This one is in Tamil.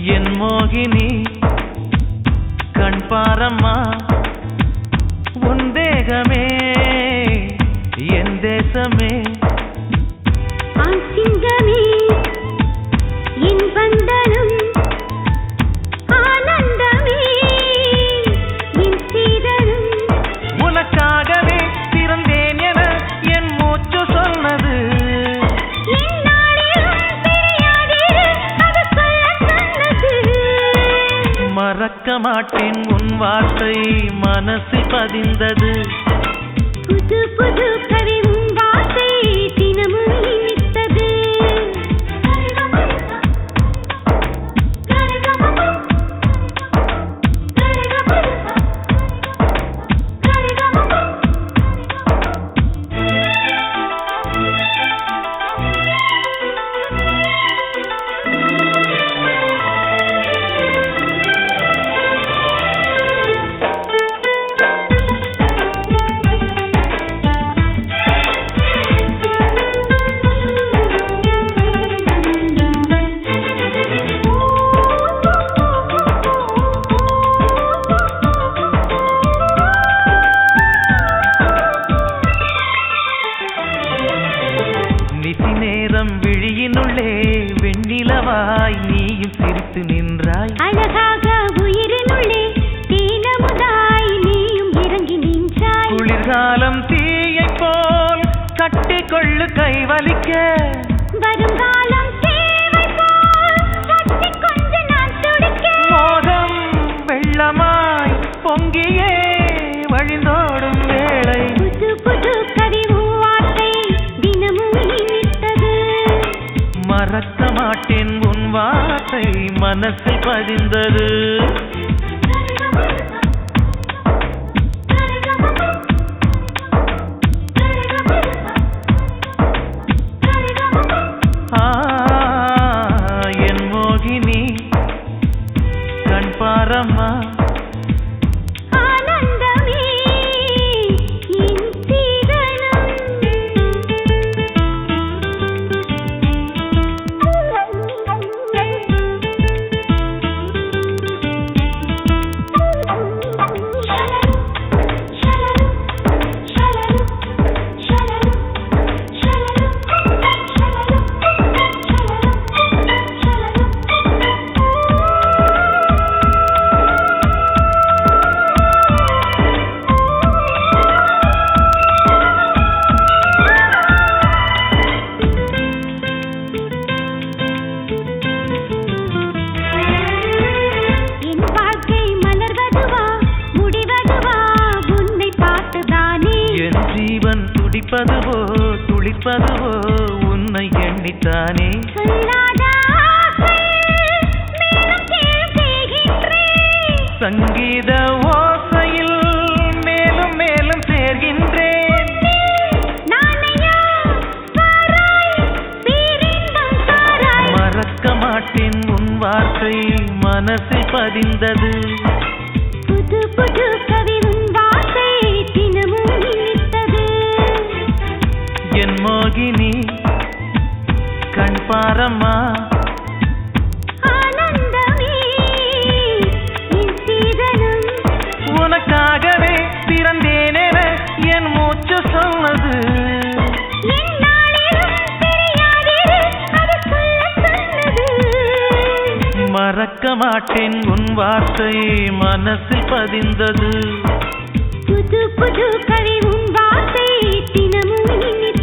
என் மோகினி கண் பாரம்மா உன் தேகமே என் தேசமே சிங்கமே என் பந்தனம் ஆனந்தமே என் சீதனம் உனக்காகவே பிறந்தேன் என என் மூச்சு சொன்னது மறக்க மாட்டேன் உன் வார்த்தை மனசில் பதிந்தது புது புது கவி உன் வார்த்தை தினமும் இனித்தது விழியினுள்ளே வெண்ணிலவாய் நீயும் சிரித்து நின்றாய் அழகாக உயிரினுள்ளே தீனமுதாய் நீயும் இறங்கி நின்றாய் குளிர்காலம் தீயை போல் கட்டிக்கொள்ளு கைவலிக்க வருங்காலம் தேவை போல் கட்டி கொஞ்ச நான் துடிக்க மோகம் வெள்ளமாய் பொங்கியே வழிந்தோடும் வேளை புது புது கவி வார்த்தை தினமும் இனித்தது மறக்க மாட்டேன் உன் வார்த்தை மனசில் பதிந்தது என் மோகினி கண் பாரம்மா ஆனந்தமே என் துடிப்பதுவோ துளிப்பதுவோ உன்னை எண்ணித்தானே சங்கீத ஓசையில் மேலும் மேலும் சேர்கின்றேன் மறக்க மாட்டேன் உன் வார்த்தை மனசில் பதிந்தது புது புது கவி உன் வார்த்தை தினமும் இனித்தது என் மோகினி கண் பாரம்மா ஆனந்தமே என் சீதனம் உனக்காகவே பிறந்தேன் என என் மூச்சு சொன்னது மறக்க மாட்டேன் உன் வார்த்தை மனசில் பதிந்தது புது புது கவி உன் வார்த்தை தினமும்